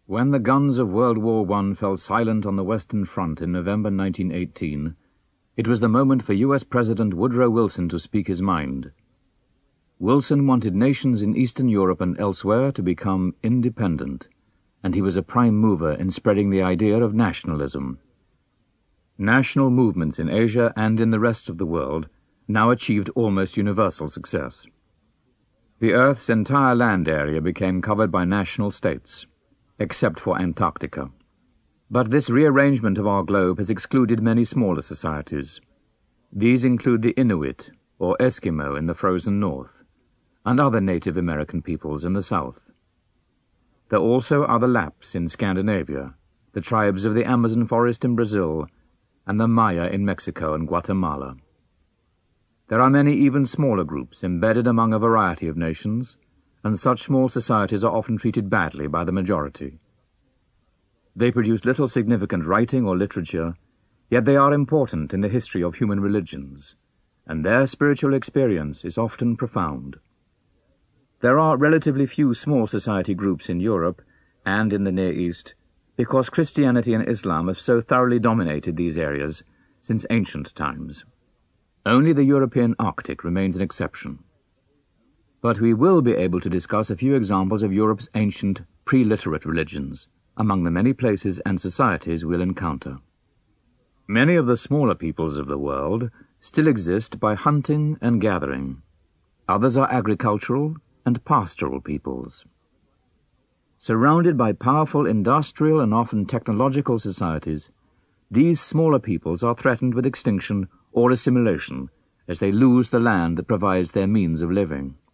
When the guns of World War I fell silent on the Western Front in November 1918, it was the moment for US President Woodrow Wilson to speak his mind. Wilson wanted nations in Eastern Europe and elsewhere to become independent, and he was a prime mover in spreading the idea of nationalism. National movements in Asia and in the rest of the world now achieved almost universal success. The Earth's entire land area became covered by national states, except for Antarctica. But this rearrangement of our globe has excluded many smaller societies. These include the Inuit, or Eskimo in the frozen north, and other Native American peoples in the south. There also are the Lapps in Scandinavia, the tribes of the Amazon forest in Brazil, and the Maya in Mexico and Guatemala. There are many even smaller groups embedded among a variety of nations, and such small societies are often treated badly by the majority. They produce little significant writing or literature, yet they are important in the history of human religions, and their spiritual experience is often profound. There are relatively few small society groups in Europe and in the Near East because Christianity and Islam have so thoroughly dominated these areas since ancient times. Only the European Arctic remains an exception. But we will be able to discuss a few examples of Europe's ancient, pre-literate religions, among the many places and societies we'll encounter. Many of the smaller peoples of the world still exist by hunting and gathering. Others are agricultural and pastoral peoples. Surrounded by powerful industrial and often technological societies, these smaller peoples are threatened with extinction or assimilation as they lose the land that provides their means of living.